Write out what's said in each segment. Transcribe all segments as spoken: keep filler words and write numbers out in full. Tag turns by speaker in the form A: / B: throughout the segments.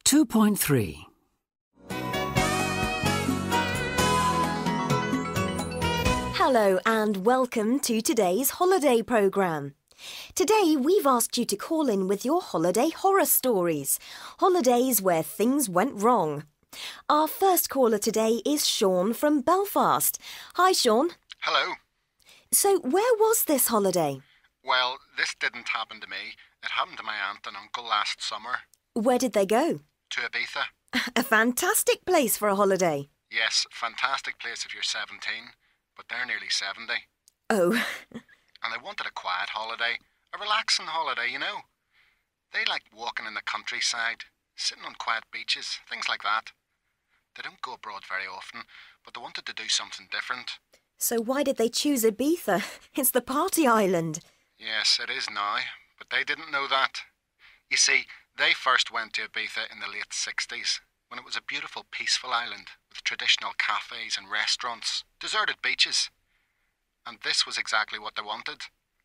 A: two point three.
B: Hello and welcome to today's holiday programme. Today we've asked you to call in with your holiday horror stories, holidays where things went wrong. Our first caller today is Sean from Belfast. Hi Sean.
C: Hello.
B: So where was this holiday?
C: Well, this didn't happen to me. It happened to my aunt and uncle last summer.
B: Where did they go?
C: To Ibiza.
B: A fantastic place for a holiday.
C: Yes, fantastic place if you're seventeen, but they're nearly seventy.
B: Oh.
C: And they wanted a quiet holiday, a relaxing holiday, you know. They like walking in the countryside, sitting on quiet beaches, things like that. They don't go abroad very often, but they wanted to do something different.
B: So why did they choose Ibiza? It's the party island.
C: Yes, it is now, but they didn't know that. You see, they first went to Ibiza in the late sixties, when it was a beautiful, peaceful island with traditional cafes and restaurants, deserted beaches. And this was exactly what they wanted.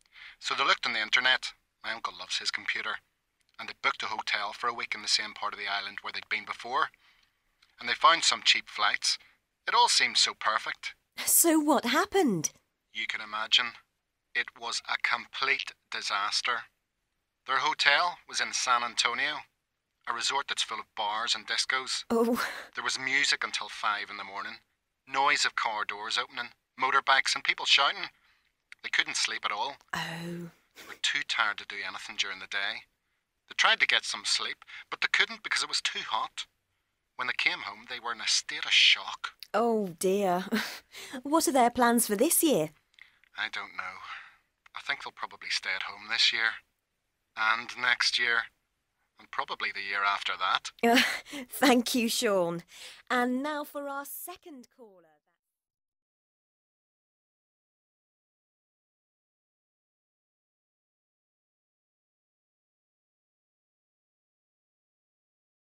C: So they looked on the internet. My uncle loves his computer. And they booked a hotel for a week in the same part of the island where they'd been before. And they found some cheap flights. It all seemed so perfect.
B: So what happened?
C: You can imagine. It was a complete disaster. Their hotel was in San Antonio, a resort that's full of bars and discos.
B: Oh.
C: There was music until five in the morning, noise of car doors opening, motorbikes and people shouting. They couldn't sleep at all.
B: Oh.
C: They were too tired to do anything during the day. They tried to get some sleep, but they couldn't because it was too hot. When they came home, they were in a state of shock.
B: Oh dear. What are their plans for this year?
C: I don't know. I think they'll probably stay at home this year. And next year. And probably the year after that.
B: Uh, thank you, Sean. And now for our second caller.